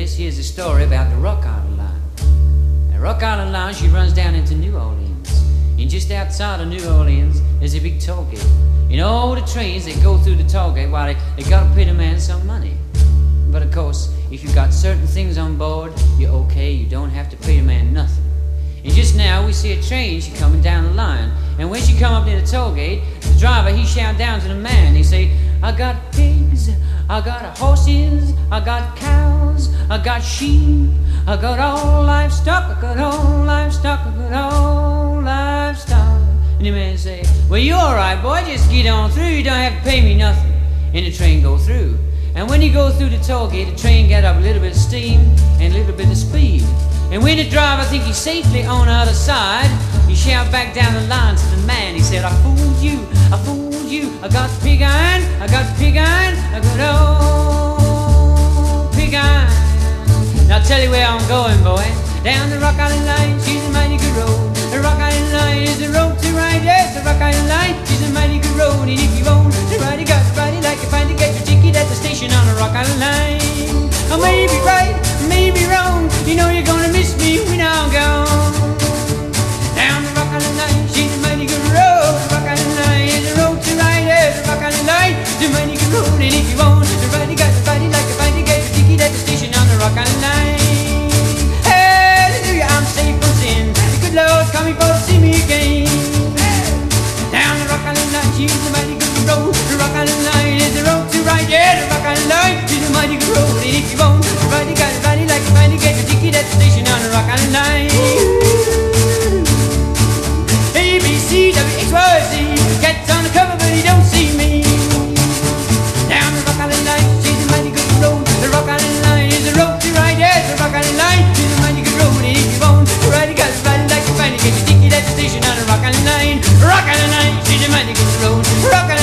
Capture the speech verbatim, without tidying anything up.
this, here's a story about the Rock Island Line. The Rock Island Line, she runs down into New Orleans. And just outside of New Orleans, there's a big toll gate. And all the trains that go through the toll gate, well, they, they gotta pay the man some money. But of course, if you've got certain things on board, you're okay, you don't have to pay the man nothing. And just now, we see a train, she coming down the line. And when she come up near the toll gate, the driver, he shout down to the man, he say, I got pigs, I got horses, I got cows, I got sheep, I got all livestock, I got all livestock, I got all livestock. And the man say, well, you alright, boy, just get on through, you don't have to pay me nothing. And the train go through. And when you go through the toll gate, the train get up a little bit of steam and a little bit of speed. And when the driver think he's safely on the other side, he shout back down the line to the man. He said, I fooled you, I fooled you. I got pig iron, I got pig iron, I got old pig iron. Now I'll tell you where I'm going, boy. Down the Rock Island Line, she's a mighty good road. The Rock Island Line is the road to ride. Yes, the Rock Island Line, she's a mighty good road. And if you own the ride, you got to ride it like you find to get your ticket at the station on the Rock Island Line. I may be right, may be wrong. You know you're gonna miss me when I'm gone. Down the Rock Island Line, she's a mighty good road. The Rock Island Line is the road to ride. Yes, the Rock Island Line is a mighty good road. And if you own the ride, you got to ride it like you find to get your ticket at the station on the Rock Island Line. I'm safe from sin. The good Lord coming for to see me again. Down the Rock Island Line, she's a mighty good road. The Rock Island Line is the road to ride. Yeah, the Rock Island Line, she's a mighty good road. And if you won't ride, you got to ride it like you find to get your ticket at the station on the Rock Island Line. A, B, C, W, X, Y, Z. Cat's on the cover, but he don't see me. Down the Rock Island Line, she's a mighty good road. The Rock Island Line is the road to ride. Yeah, the Rock Island Line, she's a mighty good road. And if you won't ride, you got to ride it like you find to get your ticket at the station on the Rock Island Line. Rock Island Line, she's a mighty good road. Rock Island